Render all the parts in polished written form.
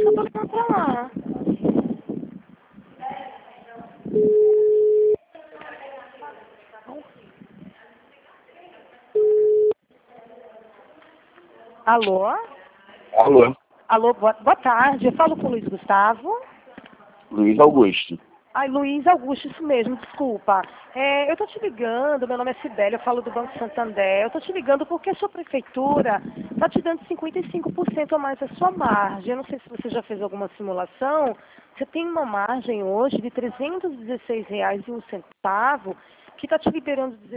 isso que eu tô ligando pra lá. Alô? Alô, Alô, boa tarde. Eu falo com o Luiz Gustavo. Luiz Augusto. Ai, Luiz Augusto, isso mesmo, desculpa. Eu tô te ligando, meu nome é Cibele, eu falo do Banco Santander. Eu tô te ligando porque a sua prefeitura tá te dando 55% a mais da sua margem. Eu não sei se você já fez alguma simulação. Você tem uma margem hoje de R$ 316,01, que está te liberando R$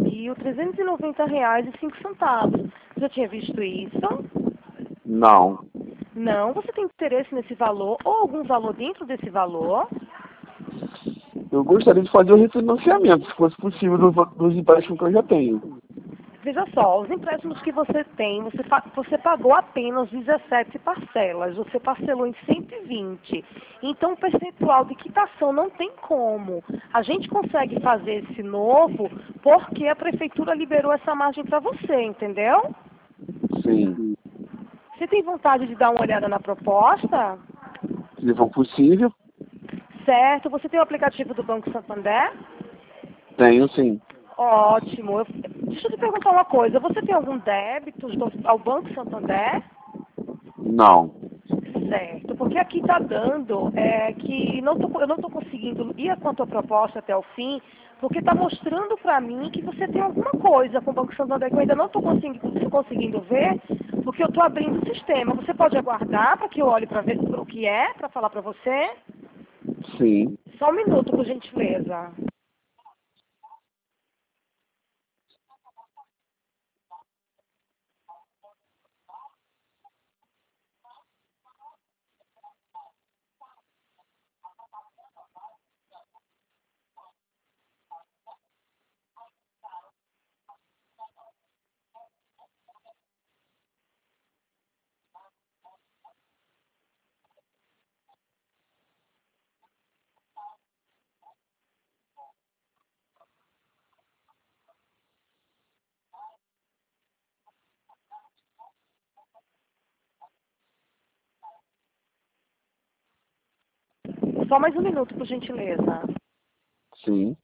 16.390,05. Você já tinha visto isso? Não. Não? Você tem interesse nesse valor ou algum valor dentro desse valor? Eu gostaria de fazer o refinanciamento, se fosse possível, dos empréstimos que eu já tenho. Veja só, os empréstimos que você tem, você pagou apenas 17 parcelas, você parcelou em 120. Então, o percentual de quitação não tem como. A gente consegue fazer esse novo porque a prefeitura liberou essa margem para você, entendeu? Sim. Você tem vontade de dar uma olhada na proposta? Se for possível, Certo. Você tem o aplicativo do Banco Santander? tenho sim. Ótimo. Deixa eu te perguntar uma coisa. Você tem algum débito ao Banco Santander? Não. Certo, porque aqui está dando que eu não estou conseguindo ir com a tua proposta até o fim, porque está mostrando para mim que você tem alguma coisa com o Banco Santander que eu ainda não estou conseguindo ver, porque eu estou abrindo o sistema. Você pode aguardar para que eu olhe para ver o que é, para falar para você? Sim. Só um minuto, por gentileza. Só mais um minuto, por gentileza. Sim.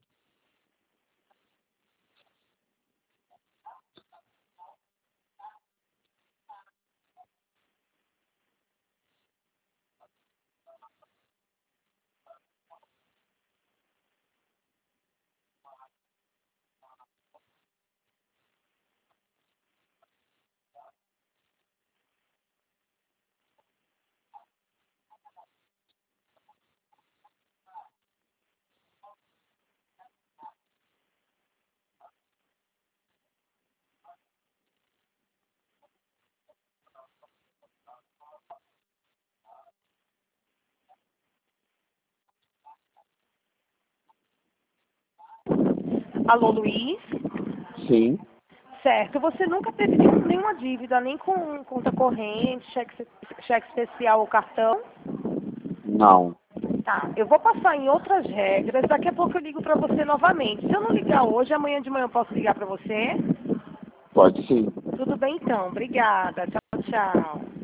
Alô, Luiz? Sim. Certo, você nunca teve nenhuma dívida, nem com conta corrente, cheque especial ou cartão? Não. Tá, eu vou passar em outras regras, daqui a pouco eu ligo para você novamente. Se eu não ligar hoje, amanhã de manhã eu posso ligar para você? Pode sim. Tudo bem então, obrigada. Tchau, tchau.